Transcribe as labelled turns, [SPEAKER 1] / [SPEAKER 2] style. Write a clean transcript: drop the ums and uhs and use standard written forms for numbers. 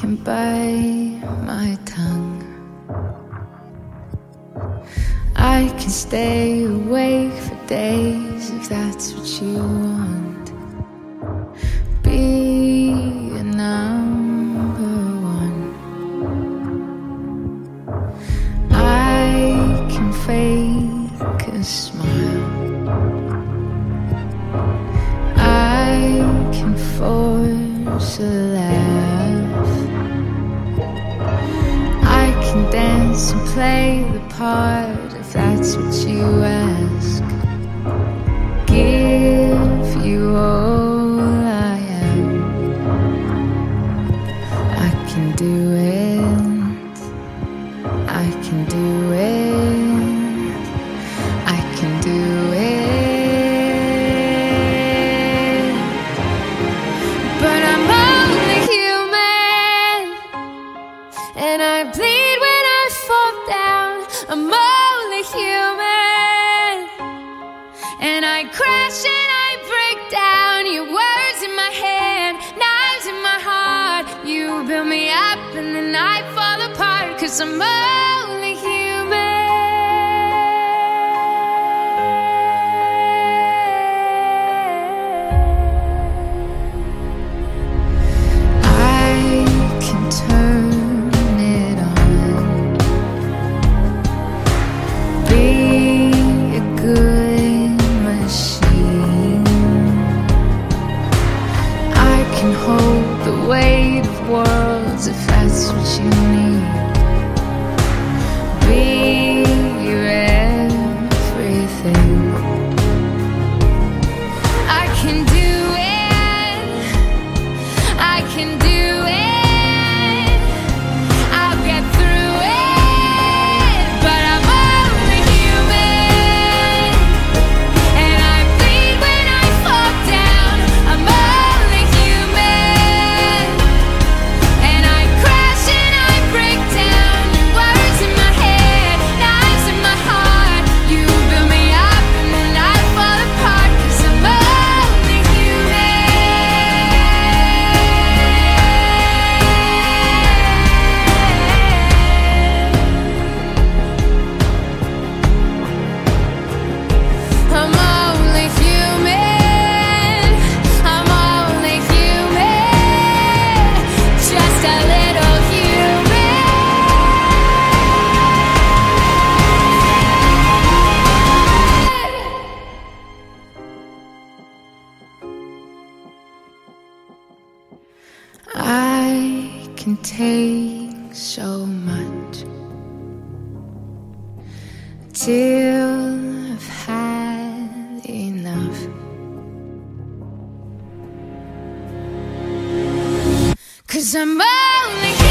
[SPEAKER 1] can bite my tongue. I can stay awake for days if that's what you want. Be a number one. I can fake a smile. I can force a laugh. I can dance and play the part if that's what you ask. Give you all I am. I can do it. I can do it. I can do it. But I'm only human, and I bleed when I fall down. I'm only human, and I crash and I break down. Your words in my head, knives in my heart. You build me up and then I fall apart, 'cause I'm only human. I can turn it on. Be a good machine. I can hold the weight of worlds if that's what you need. Be your everything. I can do it. I can do it. I'll get through it. But I'm only human, and I bleed when I fall down. I'm only human, and I crash and I break down. Words in my head, knives in my heart. You build me up and then I fall apart, 'cause I'm only I'm only human. I'm only human. Just a little human. I can take so much till I've had enough. 'Cause I'm only